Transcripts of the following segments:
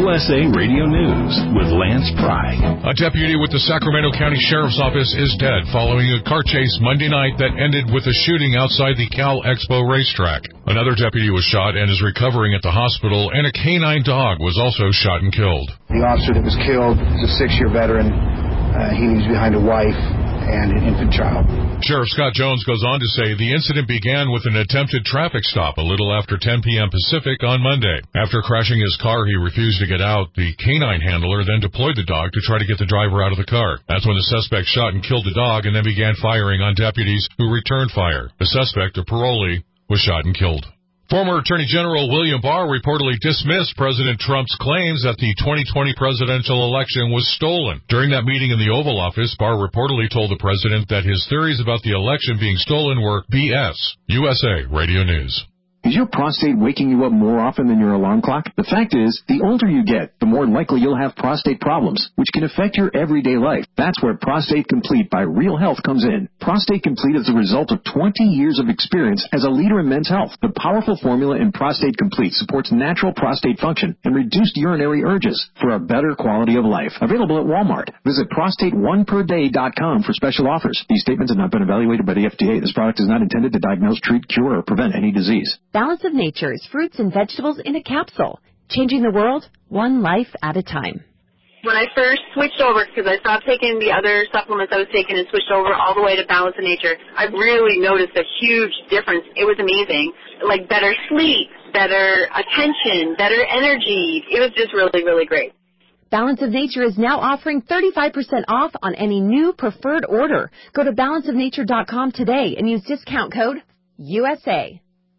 USA Radio News with Lance Pry. A deputy with the Sacramento County Sheriff's Office is dead following a car chase Monday night that ended with a shooting outside the Cal Expo racetrack. Another deputy was shot and is recovering at the hospital, and a canine dog was also shot and killed. The officer that was killed is a 6-year veteran. He leaves behind a wife and an infant child. Sheriff Scott Jones goes on to say the incident began with an attempted traffic stop a little after 10 p.m. Pacific on Monday. After crashing his car, he refused to get out. The canine handler then deployed the dog to try to get the driver out of the car. That's when the suspect shot and killed the dog and then began firing on deputies who returned fire. The suspect, a parolee, was shot and killed. Former Attorney General William Barr reportedly dismissed President Trump's claims that the 2020 presidential election was stolen. During that meeting in the Oval Office, Barr reportedly told the president that his theories about the election being stolen were BS. USA Radio News. Is your prostate waking you up more often than your alarm clock? The fact is, the older you get, the more likely you'll have prostate problems, which can affect your everyday life. That's where Prostate Complete by Real Health comes in. Prostate Complete is the result of 20 years of experience as a leader in men's health. The powerful formula in Prostate Complete supports natural prostate function and reduced urinary urges for a better quality of life. Available at Walmart. Visit prostate1perday.com for special offers. These statements have not been evaluated by the FDA. This product is not intended to diagnose, treat, cure, or prevent any disease. Balance of Nature is fruits and vegetables in a capsule, changing the world one life at a time. When I first switched over, because I stopped taking the other supplements I was taking and switched over all the way to Balance of Nature, I really noticed a huge difference. It was amazing. Like better sleep, better attention, better energy. It was just really, really great. Balance of Nature is now offering 35% off on any new preferred order. Go to balanceofnature.com today and use discount code USA.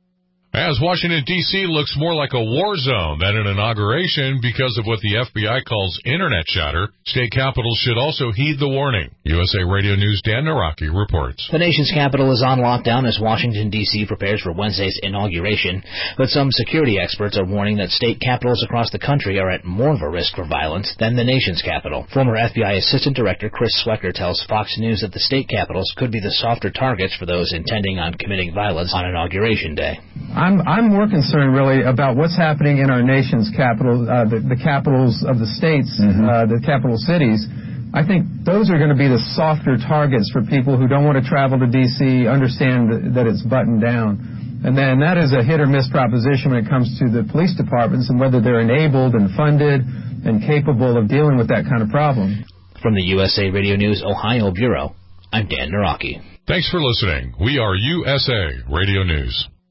As Washington, D.C. looks more like a war zone than an inauguration because of what the FBI calls internet chatter, state capitals should also heed the warning. USA Radio News' Dan Naraki reports. The nation's capital is on lockdown as Washington, D.C. prepares for Wednesday's inauguration, but some security experts are warning that state capitals across the country are at more of a risk for violence than the nation's capital. Former FBI Assistant Director Chris Swecker tells Fox News that the state capitals could be the softer targets for those intending on committing violence on Inauguration Day. I'm more concerned, really, about what's happening in our nation's capital, the capitals of the states, the capital cities. I think those are going to be the softer targets for people who don't want to travel to D.C., understand that it's buttoned down. And then that is a hit-or-miss proposition when it comes to the police departments and whether they're enabled and funded and capable of dealing with that kind of problem. From the USA Radio News Ohio Bureau, I'm Dan Naraki. Thanks for listening. We are USA Radio News.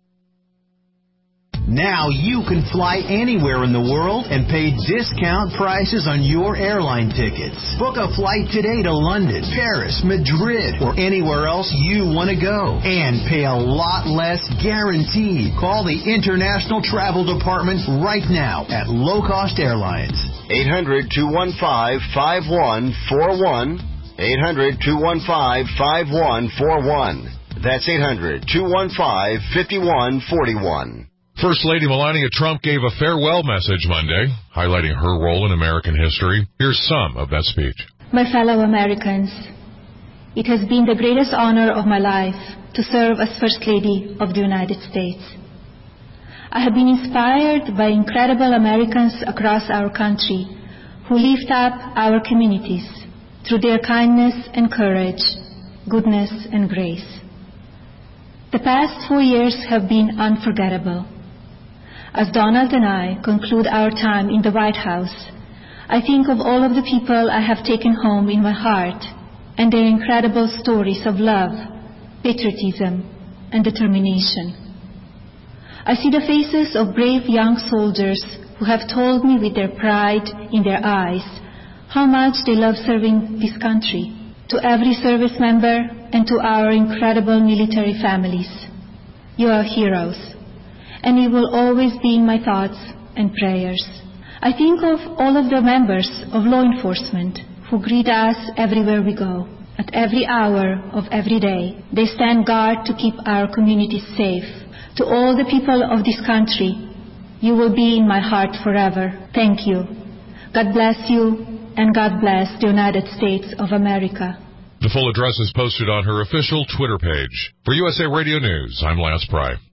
Now you can fly anywhere in the world and pay discount prices on your airline tickets. Book a flight today to London, Paris, Madrid, or anywhere else you want to go. And pay a lot less guaranteed. Call the International Travel Department right now at Low Cost Airlines. 800-215-5141. 800-215-5141. That's 800-215-5141. First Lady Melania Trump gave a farewell message Monday, highlighting her role in American history. Here's some of that speech. My fellow Americans, it has been the greatest honor of my life to serve as First Lady of the United States. I have been inspired by incredible Americans across our country who lift up our communities through their kindness and courage, goodness and grace. The past 4 years have been unforgettable. As Donald and I conclude our time in the White House, I think of all of the people I have taken home in my heart and their incredible stories of love, patriotism, and determination. I see the faces of brave young soldiers who have told me with their pride in their eyes how much they love serving this country. To every service member and to our incredible military families, you are heroes, and you will always be in my thoughts and prayers. I think of all of the members of law enforcement who greet us everywhere we go. At every hour of every day, they stand guard to keep our communities safe. To all the people of this country, you will be in my heart forever. Thank you. God bless you, and God bless the United States of America. The full address is posted on her official Twitter page. For USA Radio News, I'm Lance Pry.